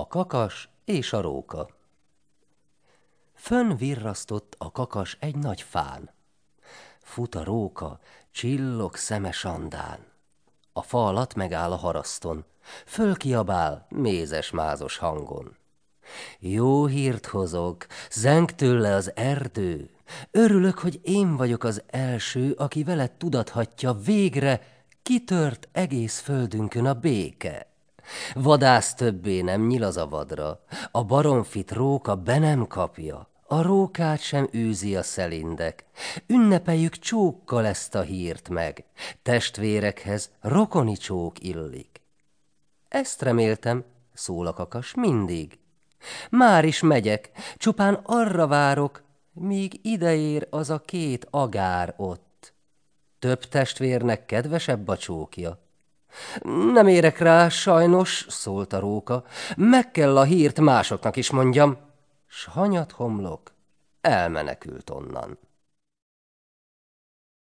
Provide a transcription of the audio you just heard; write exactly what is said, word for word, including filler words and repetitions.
A kakas és a róka. Fönn virrasztott a kakas egy nagy fán. Fut a róka, csillog szeme sandán. A fa alatt megáll a haraszton, fölkiabál mézes-mázos hangon. Jó hírt hozok, zeng tőle az erdő, örülök, hogy én vagyok az első, aki veled tudathatja, végre kitört egész földünkön a béke. Vadász többé nem nyil az a vadra, a baromfit róka be nem kapja, a rókát sem űzi a szelindek. Ünnepeljük csókkal ezt a hírt meg, testvérekhez rokoni csók illik. Ezt reméltem, szól a kakas, mindig. Már is megyek, csupán arra várok, míg ideér az a két agár ott. Több testvérnek kedvesebb a csókja. Nem érek rá, sajnos, szólt a róka, meg kell a hírt másoknak is mondjam, s hanyat homlok elmenekült onnan.